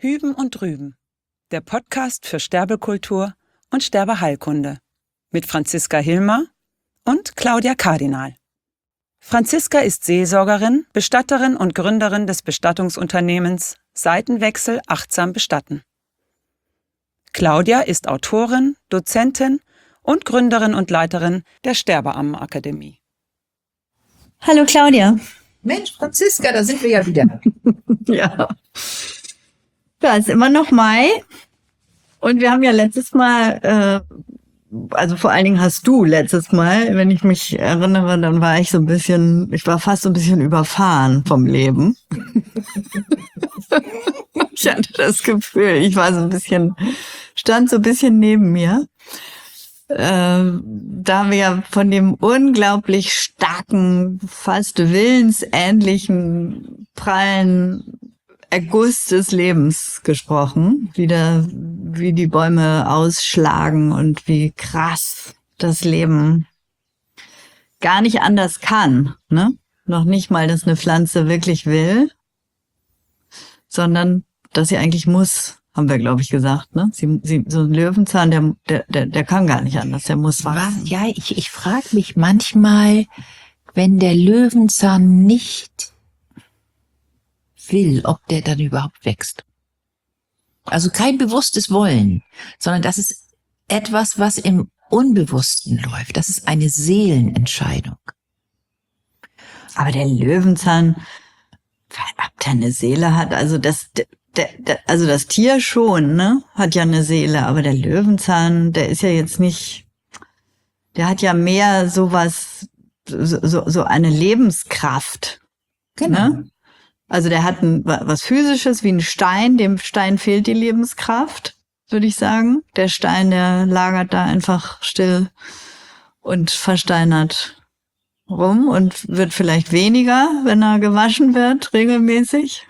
Hüben und Drüben, der Podcast für Sterbekultur und Sterbeheilkunde mit Franziska Hilmer und Claudia Kardinal. Franziska ist Seelsorgerin, Bestatterin und Gründerin des Bestattungsunternehmens Seitenwechsel achtsam bestatten. Claudia ist Autorin, Dozentin und Gründerin und Leiterin der Sterbeammenakademie. Hallo Claudia. Mensch, Franziska, da sind wir ja wieder. Ja. Ja, ist immer noch Mai. Und wir haben ja letztes Mal, also vor allen Dingen hast du letztes Mal, wenn ich mich erinnere, dann war ich war fast so ein bisschen überfahren vom Leben. Ich hatte das Gefühl, ich war stand so ein bisschen neben mir. Da wir von dem unglaublich starken, fast willensähnlichen, prallen Erguss des Lebens gesprochen, wie die Bäume ausschlagen und wie krass das Leben gar nicht anders kann, ne? Noch nicht mal, dass eine Pflanze wirklich will, sondern dass sie eigentlich muss, haben wir, glaube ich, gesagt, ne? So ein Löwenzahn, der kann gar nicht anders, der muss wachsen. Ja, ich frage mich manchmal, wenn der Löwenzahn nicht will, ob der dann überhaupt wächst. Also kein bewusstes Wollen, sondern das ist etwas, was im Unbewussten läuft. Das ist eine Seelenentscheidung. Aber der Löwenzahn, ob der eine Seele hat, also das Tier schon, ne, hat ja eine Seele, aber der Löwenzahn, der ist ja jetzt nicht, der hat ja mehr sowas, so eine Lebenskraft. Genau. Ne? Also der hat was Physisches wie ein Stein, dem Stein fehlt die Lebenskraft, würde ich sagen. Der Stein, der lagert da einfach still und versteinert rum und wird vielleicht weniger, wenn er gewaschen wird, regelmäßig.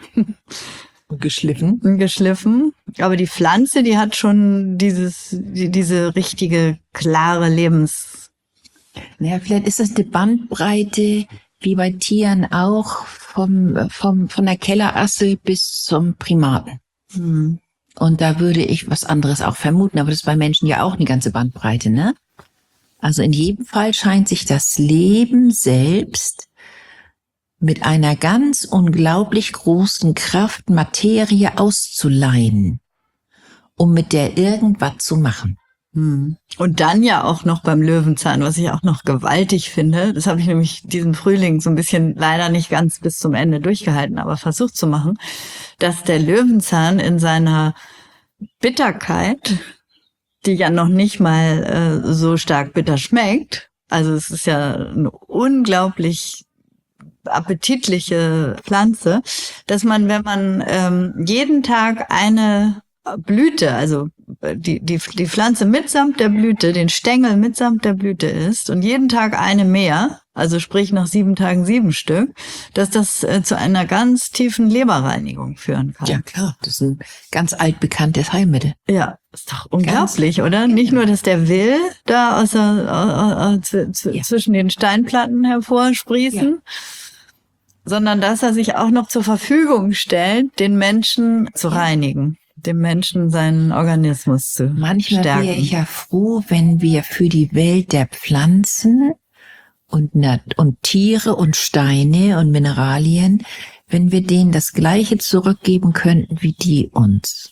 Geschliffen. Aber die Pflanze, die hat schon diese richtige, klare Ja, vielleicht ist das eine Bandbreite, wie bei Tieren auch, von der Kellerasse bis zum Primaten. Hm. Und da würde ich was anderes auch vermuten, aber das ist bei Menschen ja auch eine ganze Bandbreite, ne? Also in jedem Fall scheint sich das Leben selbst mit einer ganz unglaublich großen Kraft Materie auszuleihen, um mit der irgendwas zu machen. Und dann ja auch noch beim Löwenzahn, was ich auch noch gewaltig finde, das habe ich nämlich diesen Frühling so ein bisschen leider nicht ganz bis zum Ende durchgehalten, aber versucht zu machen, dass der Löwenzahn in seiner Bitterkeit, die ja noch nicht mal so stark bitter schmeckt, also es ist ja eine unglaublich appetitliche Pflanze, dass man, wenn man jeden Tag eine Blüte, also die Pflanze mitsamt der Blüte, den Stängel mitsamt der Blüte isst und jeden Tag eine mehr, also sprich nach 7 Tagen 7 Stück, dass das zu einer ganz tiefen Leberreinigung führen kann. Ja klar, das ist ein ganz altbekanntes Heilmittel. Ja, ist doch unglaublich, oder? Nicht nur, dass der will da zwischen den Steinplatten hervorsprießen, sondern dass er sich auch noch zur Verfügung stellt, den Menschen zu reinigen, dem Menschen seinen Organismus zu Manchmal stärken. wäre ich ja froh, wenn wir für die Welt der Pflanzen und Tiere und Steine und Mineralien, wenn wir denen das Gleiche zurückgeben könnten wie die uns.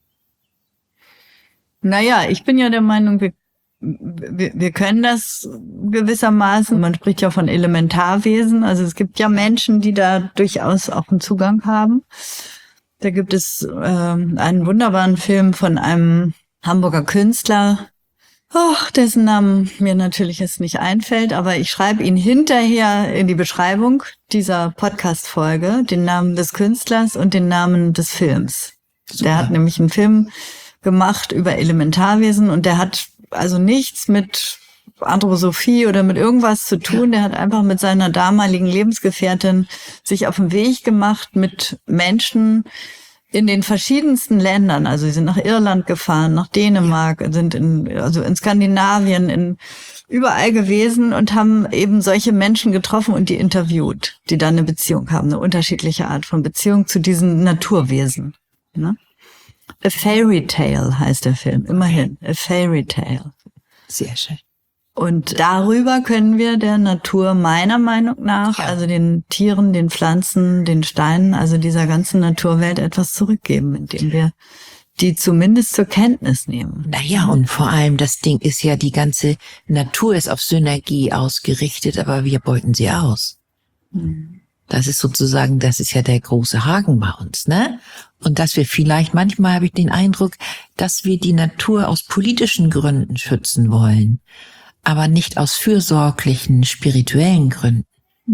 Naja, ich bin ja der Meinung, wir können das gewissermaßen. Man spricht ja von Elementarwesen. Also es gibt ja Menschen, die da durchaus auch einen Zugang haben. Da gibt es einen wunderbaren Film von einem Hamburger Künstler, dessen Namen mir natürlich jetzt nicht einfällt, aber ich schreibe ihn hinterher in die Beschreibung dieser Podcast-Folge, den Namen des Künstlers und den Namen des Films. Super. Der hat nämlich einen Film gemacht über Elementarwesen und der hat also nichts mit Anthroposophie oder mit irgendwas zu tun. Der hat einfach mit seiner damaligen Lebensgefährtin sich auf den Weg gemacht mit Menschen in den verschiedensten Ländern. Also sie sind nach Irland gefahren, nach Dänemark, sind in Skandinavien, überall gewesen und haben eben solche Menschen getroffen und die interviewt, die dann eine Beziehung haben, eine unterschiedliche Art von Beziehung zu diesen Naturwesen. Ne? A Fairy Tale heißt der Film, immerhin. A Fairy Tale. Sehr schön. Und darüber können wir der Natur meiner Meinung nach, also den Tieren, den Pflanzen, den Steinen, also dieser ganzen Naturwelt etwas zurückgeben, indem wir die zumindest zur Kenntnis nehmen. Naja, und vor allem das Ding ist ja, die ganze Natur ist auf Synergie ausgerichtet, aber wir beuten sie aus. Das ist sozusagen, das ist ja der große Haken bei uns, ne? Und dass wir vielleicht, manchmal habe ich den Eindruck, dass wir die Natur aus politischen Gründen schützen wollen, aber nicht aus fürsorglichen, spirituellen Gründen.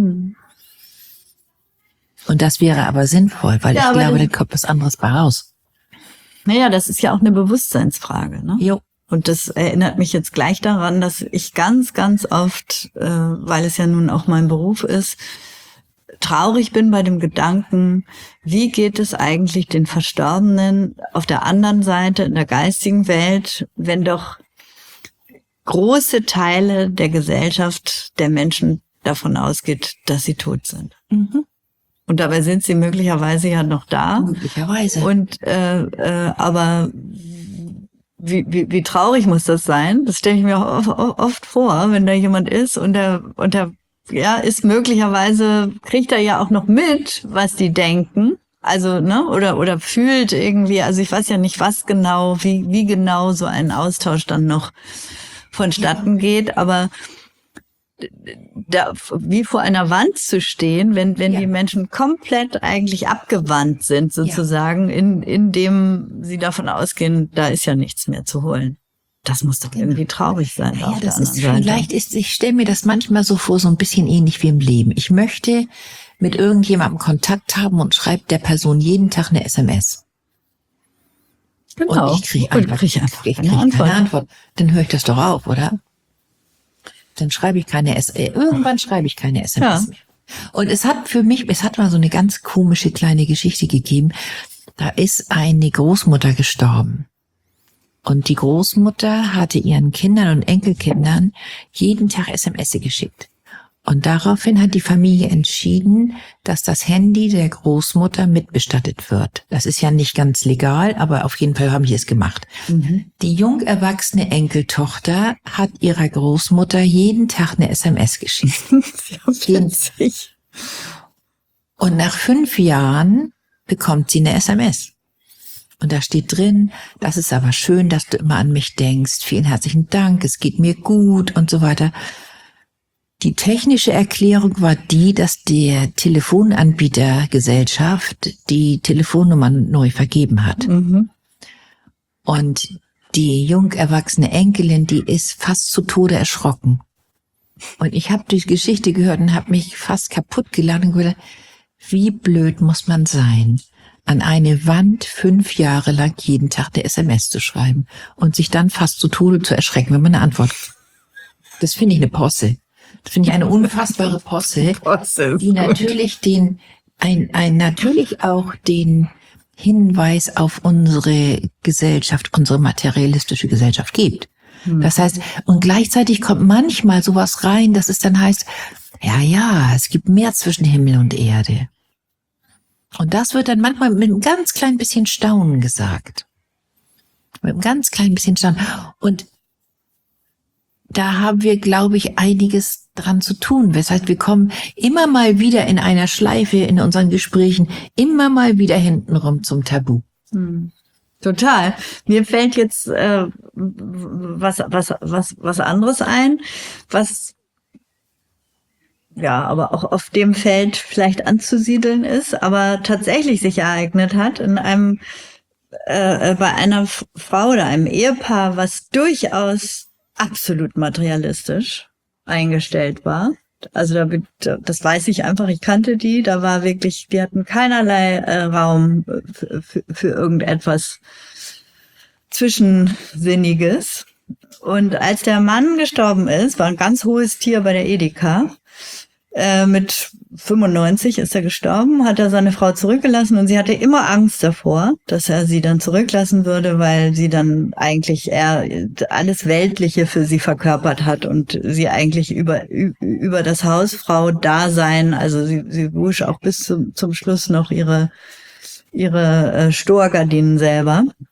Und das wäre aber sinnvoll, weil ich glaube, da kommt was anderes bei raus. Naja, das ist ja auch eine Bewusstseinsfrage, ne? Jo. Und das erinnert mich jetzt gleich daran, dass ich ganz, ganz oft, weil es ja nun auch mein Beruf ist, traurig bin bei dem Gedanken, wie geht es eigentlich den Verstorbenen auf der anderen Seite in der geistigen Welt, wenn doch große Teile der Gesellschaft, der Menschen davon ausgeht, dass sie tot sind. Und dabei sind sie möglicherweise ja noch da. Möglicherweise. Und aber wie traurig muss das sein? Das stelle ich mir oft vor, wenn da jemand ist und der ja ist möglicherweise, kriegt er ja auch noch mit, was die denken. Also, ne, oder fühlt irgendwie, also ich weiß ja nicht, was genau, wie genau so ein Austausch dann noch vonstatten geht, aber da, wie vor einer Wand zu stehen, wenn die Menschen komplett eigentlich abgewandt sind, sozusagen, in dem sie davon ausgehen, da ist ja nichts mehr zu holen. Das muss doch irgendwie traurig sein. Ja, das ist vielleicht ich stelle mir das manchmal so vor, so ein bisschen ähnlich wie im Leben. Ich möchte mit irgendjemandem Kontakt haben und schreibe der Person jeden Tag eine SMS. Genau. Und ich kriege einfach keine Antwort. Dann höre ich das doch auf, oder? Dann schreibe ich keine SMS. Irgendwann schreibe ich keine SMS mehr. Und es hat mal so eine ganz komische kleine Geschichte gegeben. Da ist eine Großmutter gestorben. Und die Großmutter hatte ihren Kindern und Enkelkindern jeden Tag SMS geschickt. Und daraufhin hat die Familie entschieden, dass das Handy der Großmutter mitbestattet wird. Das ist ja nicht ganz legal, aber auf jeden Fall haben die es gemacht. Die jung erwachsene Enkeltochter hat ihrer Großmutter jeden Tag eine SMS geschickt. Und nach 5 Jahren bekommt sie eine SMS. Und da steht drin, das ist aber schön, dass du immer an mich denkst. Vielen herzlichen Dank, es geht mir gut und so weiter. Die technische Erklärung war die, dass der Telefonanbietergesellschaft die Telefonnummern neu vergeben hat. Und die jung erwachsene Enkelin, die ist fast zu Tode erschrocken. Und ich habe die Geschichte gehört und habe mich fast kaputt gelacht und gedacht, wie blöd muss man sein, an eine Wand 5 Jahre lang jeden Tag eine SMS zu schreiben und sich dann fast zu Tode zu erschrecken, wenn man eine Antwort kriegt. Das finde ich eine Posse. Das finde ich eine unfassbare Posse, die natürlich natürlich auch den Hinweis auf unsere Gesellschaft, unsere materialistische Gesellschaft gibt. Das heißt, und gleichzeitig kommt manchmal sowas rein, dass es dann heißt, ja, es gibt mehr zwischen Himmel und Erde. Und das wird dann manchmal mit einem ganz klein bisschen Staunen gesagt. Mit einem ganz kleinen bisschen Staunen. Und da haben wir, glaube ich, einiges dran zu tun. Weshalb wir kommen immer mal wieder in einer Schleife in unseren Gesprächen, immer mal wieder hintenrum zum Tabu. Total. Mir fällt jetzt was anderes ein, was ja, aber auch auf dem Feld vielleicht anzusiedeln ist, aber tatsächlich sich ereignet hat in einem bei einer Frau oder einem Ehepaar, was durchaus absolut materialistisch eingestellt war. Also das weiß ich einfach, ich kannte die, da war wirklich, die hatten keinerlei Raum für irgendetwas Zwischensinniges. Und als der Mann gestorben ist, war ein ganz hohes Tier bei der Edeka, mit 95 ist er gestorben, hat er seine Frau zurückgelassen und sie hatte immer Angst davor, dass er sie dann zurücklassen würde, weil sie dann eigentlich eher alles Weltliche für sie verkörpert hat und sie eigentlich über das Hausfrau-Dasein, also sie wusch auch bis zum Schluss noch ihre Storgardinen selber.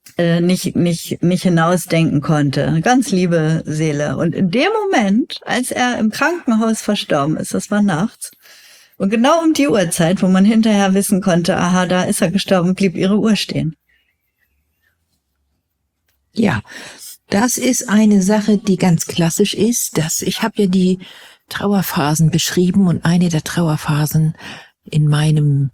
nicht hinausdenken konnte. Eine ganz liebe Seele. Und in dem Moment, als er im Krankenhaus verstorben ist, das war nachts, und genau um die Uhrzeit, wo man hinterher wissen konnte, aha, da ist er gestorben, blieb ihre Uhr stehen. Ja, das ist eine Sache, die ganz klassisch ist. Ich habe ja die Trauerphasen beschrieben und eine der Trauerphasen in meinem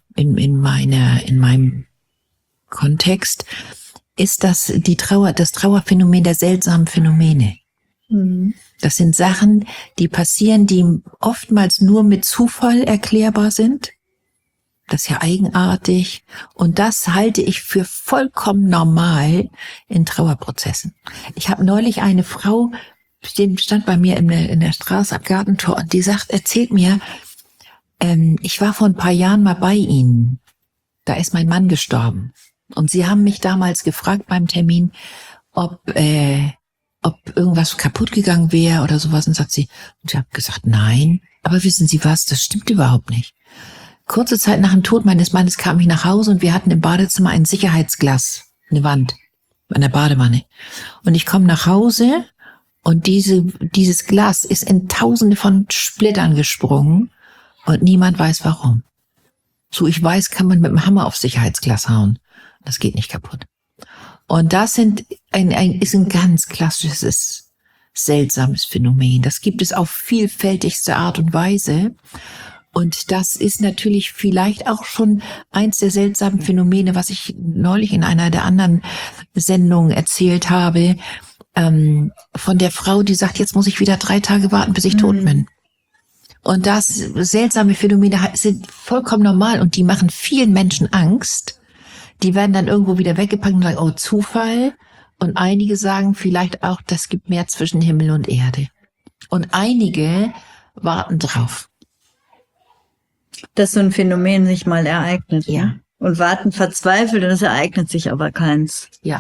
Kontext ist das Trauerphänomen der seltsamen Phänomene. Mhm. Das sind Sachen, die passieren, die oftmals nur mit Zufall erklärbar sind. Das ist ja eigenartig. Und das halte ich für vollkommen normal in Trauerprozessen. Ich habe neulich eine Frau, die stand bei mir in der Straße am Gartentor und die erzählt mir, ich war vor ein paar Jahren mal bei Ihnen. Da ist mein Mann gestorben. Und Sie haben mich damals gefragt beim Termin, ob irgendwas kaputt gegangen wäre oder sowas. Und ich habe gesagt, nein. Aber wissen Sie was, das stimmt überhaupt nicht. Kurze Zeit nach dem Tod meines Mannes kam ich nach Hause und wir hatten im Badezimmer ein Sicherheitsglas, eine Wand an der Badewanne. Und ich komme nach Hause und dieses Glas ist in Tausende von Splittern gesprungen und niemand weiß warum. So ich weiß, kann man mit dem Hammer aufs Sicherheitsglas hauen. Das geht nicht kaputt. Und das ist ein ganz klassisches, seltsames Phänomen. Das gibt es auf vielfältigste Art und Weise. Und das ist natürlich vielleicht auch schon eins der seltsamen Phänomene, was ich neulich in einer der anderen Sendungen erzählt habe, von der Frau, die sagt, jetzt muss ich wieder 3 Tage warten, bis ich tot bin. Und das seltsame Phänomene sind vollkommen normal und die machen vielen Menschen Angst. Die werden dann irgendwo wieder weggepackt und sagen, oh, Zufall. Und einige sagen vielleicht auch, das gibt mehr zwischen Himmel und Erde. Und einige warten drauf. Dass so ein Phänomen sich mal ereignet. Ja. Ne? Und warten verzweifelt und es ereignet sich aber keins. Ja.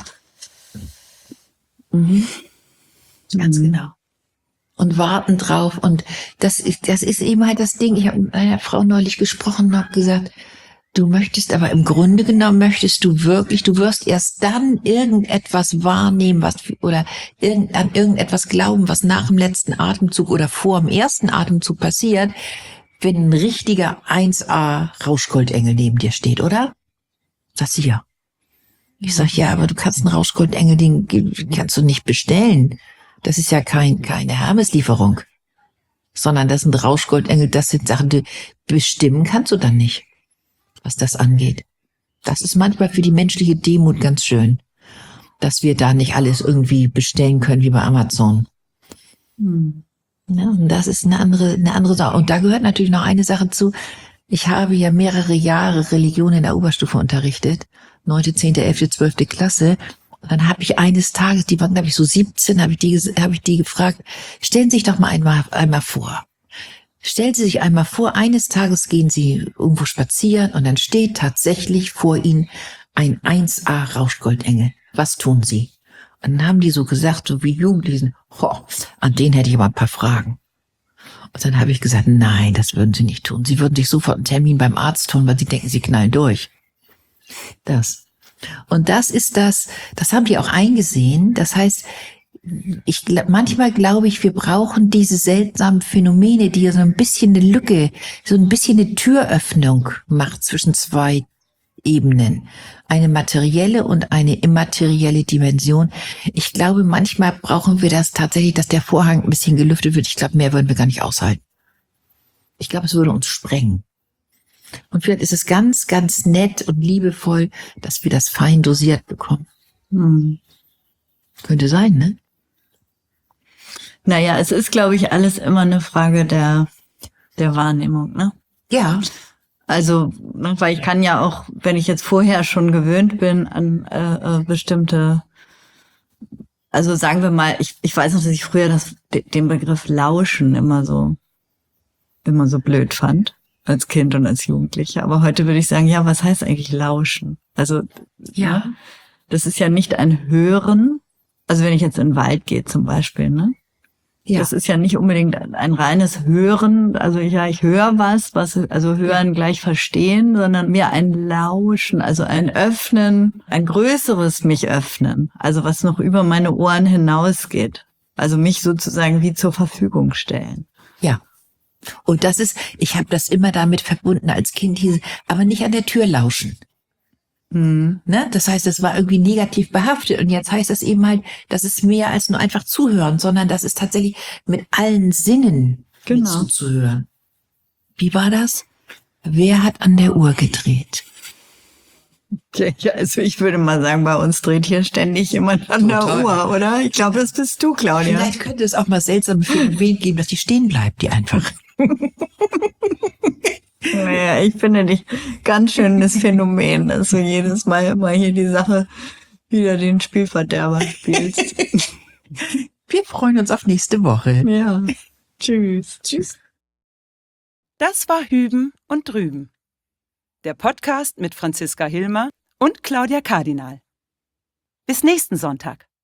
Mhm. Ganz genau. Und warten drauf. Und das ist eben halt das Ding. Ich habe mit einer Frau neulich gesprochen und habe gesagt, du im Grunde genommen möchtest du wirst erst dann irgendetwas wahrnehmen, oder an irgendetwas glauben, was nach dem letzten Atemzug oder vor dem ersten Atemzug passiert, wenn ein richtiger 1A Rauschgoldengel neben dir steht, oder? Sagst du ja. Ich sag, ja, aber du kannst einen Rauschgoldengel, den kannst du nicht bestellen. Das ist ja keine Hermeslieferung. Sondern das sind Rauschgoldengel, das sind Sachen, die bestimmen kannst du dann nicht, was das angeht. Das ist manchmal für die menschliche Demut ganz schön, dass wir da nicht alles irgendwie bestellen können wie bei Amazon. Ja, und das ist eine andere Sache. Und da gehört natürlich noch eine Sache zu. Ich habe ja mehrere Jahre Religion in der Oberstufe unterrichtet. 9., 10., 11., 12. Klasse. Und dann habe ich eines Tages, die waren, glaube ich, so 17, habe ich die gefragt, stellen Sie sich doch mal einmal vor. Stellen Sie sich einmal vor, eines Tages gehen Sie irgendwo spazieren und dann steht tatsächlich vor Ihnen ein 1A Rauschgoldengel. Was tun Sie? Und dann haben die so gesagt, so wie Jugendlichen, an den hätte ich aber ein paar Fragen. Und dann habe ich gesagt, nein, das würden Sie nicht tun. Sie würden sich sofort einen Termin beim Arzt tun, weil Sie denken, Sie knallen durch. Und das ist das haben die auch eingesehen. Das heißt, manchmal glaube ich, wir brauchen diese seltsamen Phänomene, die ja so ein bisschen eine Lücke, so ein bisschen eine Türöffnung macht zwischen 2 Ebenen. Eine materielle und eine immaterielle Dimension. Ich glaube, manchmal brauchen wir das tatsächlich, dass der Vorhang ein bisschen gelüftet wird. Ich glaube, mehr würden wir gar nicht aushalten. Ich glaube, es würde uns sprengen. Und vielleicht ist es ganz, ganz nett und liebevoll, dass wir das fein dosiert bekommen. Könnte sein, ne? Naja, es ist, glaube ich, alles immer eine Frage der Wahrnehmung, ne? Ja. Also, weil ich kann ja auch, wenn ich jetzt vorher schon gewöhnt bin an bestimmte, also sagen wir mal, ich weiß noch, dass ich früher den Begriff Lauschen immer so blöd fand, als Kind und als Jugendliche. Aber heute würde ich sagen, ja, was heißt eigentlich Lauschen? Also, Ja. Das ist ja nicht ein Hören. Also wenn ich jetzt in den Wald gehe zum Beispiel, ne? Ja. Das ist ja nicht unbedingt ein reines Hören, also ich höre also hören gleich verstehen, sondern mehr ein Lauschen, also ein Öffnen, ein größeres mich öffnen, also was noch über meine Ohren hinausgeht. Also mich sozusagen wie zur Verfügung stellen. Ja. Und das ist, ich habe das immer damit verbunden als Kind, aber nicht an der Tür lauschen. Ne? Das heißt, es war irgendwie negativ behaftet und jetzt heißt es eben halt, das ist mehr als nur einfach zuhören, sondern das ist tatsächlich mit allen Sinnen mit zuzuhören. Wie war das? Wer hat an der Uhr gedreht? Ja, also ich würde mal sagen, bei uns dreht hier ständig jemand an der Uhr, oder? Ich glaube, das bist du, Claudia. Vielleicht könnte es auch mal seltsame Phänomen geben, dass die stehen bleibt, die einfach. Naja, ich finde dich ganz schönes Phänomen, dass du jedes Mal immer hier die Sache wieder den Spielverderber spielst. Wir freuen uns auf nächste Woche. Ja. Tschüss. Tschüss. Das war Hüben und Drüben. Der Podcast mit Franziska Hilmer und Claudia Kardinal. Bis nächsten Sonntag.